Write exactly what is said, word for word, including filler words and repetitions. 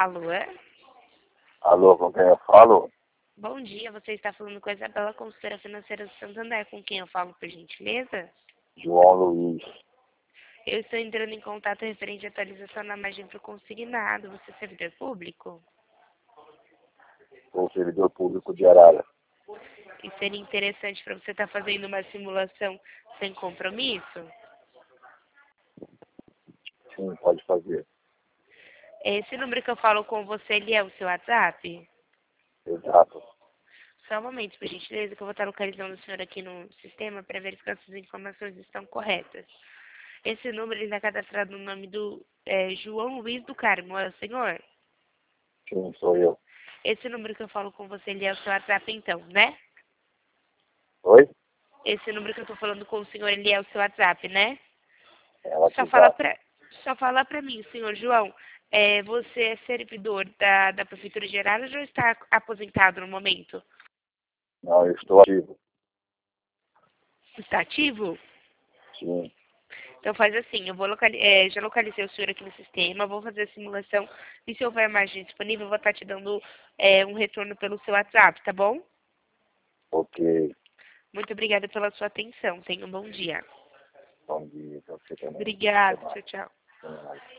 Alô, é? Alô, com quem eu falo? Bom dia, você está falando com a Isabela, consultora financeira do Santander, com quem eu falo, por gentileza? João Luiz. Eu estou entrando em contato referente à atualização na margem para o consignado. Você é servidor público? Sou servidor público de Arara. E seria interessante para você estar fazendo uma simulação sem compromisso? Sim, pode fazer. Esse número que eu falo com você, ele é o seu WhatsApp? Exato. Só um momento, por gentileza, que eu vou estar localizando o senhor aqui no sistema para verificar se as informações estão corretas. Esse número ele está cadastrado no nome do é, João Luiz do Carmo, é o senhor? Sim, sou eu. Esse número que eu falo com você, ele é o seu WhatsApp então, né? Oi? Esse número que eu estou falando com o senhor, ele é o seu WhatsApp, né? É Só fala WhatsApp. pra, só fala pra mim, senhor João, é, você é servidor da, da Prefeitura de Arara ou já está aposentado no momento? Não, eu estou ativo. Está ativo? Sim. Então faz assim, eu vou locali é, já localizei o senhor aqui no sistema, vou fazer a simulação e se houver margem disponível, eu vou estar te dando é, um retorno pelo seu WhatsApp, tá bom? Ok. Muito obrigada pela sua atenção. Tenha um bom dia. Bom dia para você também. Até Obrigada. mais. Tchau, tchau. Até mais.